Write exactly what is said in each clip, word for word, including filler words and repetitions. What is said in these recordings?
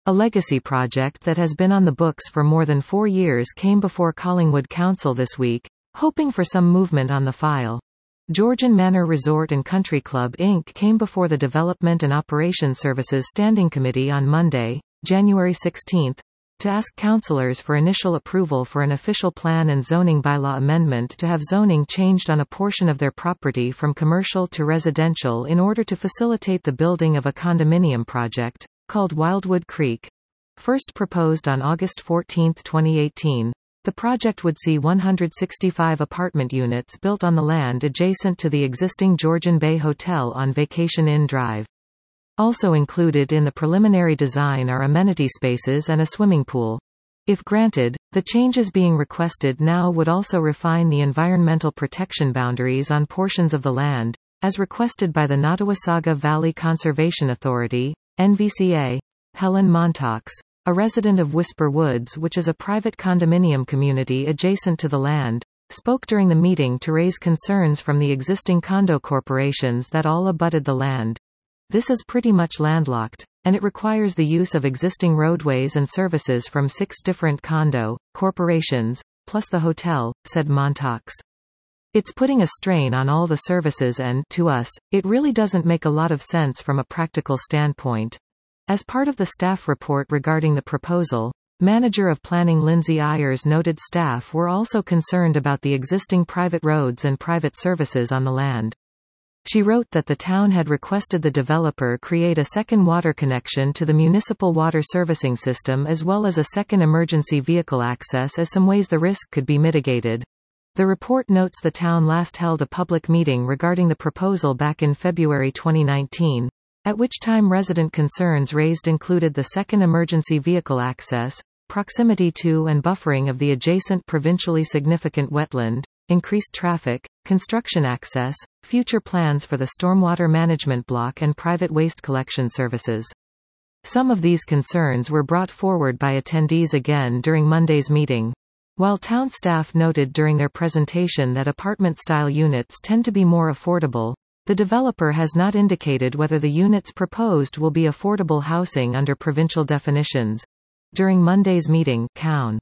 A legacy project that has been on the books for more than four years came before Collingwood Council this week, hoping for some movement on the file. Georgian Manor Resort and Country Club Incorporated came before the Development and Operations Services Standing Committee on Monday, January sixteenth, to ask councillors for initial approval for an official plan and zoning bylaw amendment to have zoning changed on a portion of their property from commercial to residential in order to facilitate the building of a condominium project, called Wildwood Creek. First proposed on August fourteenth twenty eighteen, the project would see one hundred sixty-five apartment units built on the land adjacent to the existing Georgian Bay Hotel on Vacation Inn Drive. Also included in the preliminary design are amenity spaces and a swimming pool. If granted, the changes being requested now would also refine the environmental protection boundaries on portions of the land, as requested by the Nottawasaga Valley Conservation Authority, N V C A. Helen Montaux, a resident of Whisper Woods, which is a private condominium community adjacent to the land, spoke during the meeting to raise concerns from the existing condo corporations that all abutted the land. This is pretty much landlocked, and it requires the use of existing roadways and services from six different condo corporations, plus the hotel, said Montaux. It's putting a strain on all the services and, to us, it really doesn't make a lot of sense from a practical standpoint. As part of the staff report regarding the proposal, Manager of Planning Lindsay Ayers noted staff were also concerned about the existing private roads and private services on the land. She wrote that the town had requested the developer create a second water connection to the municipal water servicing system as well as a second emergency vehicle access as some ways the risk could be mitigated. The report notes the town last held a public meeting regarding the proposal back in February twenty nineteen, at which time resident concerns raised included the second emergency vehicle access, proximity to and buffering of the adjacent provincially significant wetland, increased traffic, construction access, future plans for the stormwater management block and private waste collection services. Some of these concerns were brought forward by attendees again during Monday's meeting. While town staff noted during their presentation that apartment-style units tend to be more affordable, the developer has not indicated whether the units proposed will be affordable housing under provincial definitions. During Monday's meeting, Coun.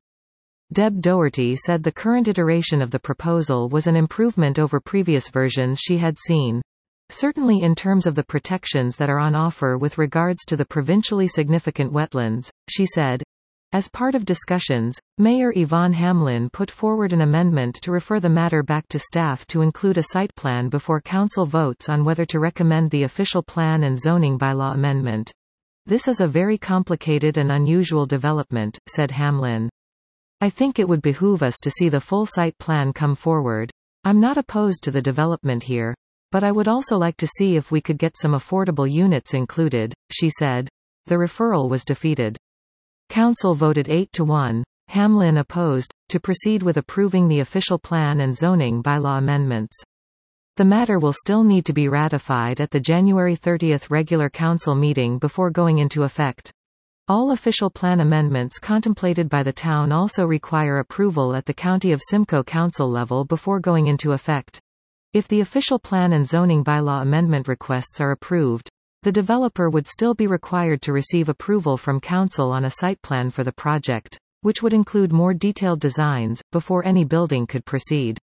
Deb Doherty said the current iteration of the proposal was an improvement over previous versions she had seen. Certainly in terms of the protections that are on offer with regards to the provincially significant wetlands, she said. As part of discussions, Mayor Yvonne Hamlin put forward an amendment to refer the matter back to staff to include a site plan before council votes on whether to recommend the official plan and zoning bylaw amendment. This is a very complicated and unusual development, said Hamlin. I think it would behoove us to see the full site plan come forward. I'm not opposed to the development here, but I would also like to see if we could get some affordable units included, she said. The referral was defeated. Council voted eight to one, Hamlin opposed, to proceed with approving the official plan and zoning bylaw amendments. The matter will still need to be ratified at the January thirtieth regular council meeting before going into effect. All official plan amendments contemplated by the town also require approval at the County of Simcoe Council level before going into effect. If the official plan and zoning bylaw amendment requests are approved, the developer would still be required to receive approval from council on a site plan for the project, which would include more detailed designs, before any building could proceed.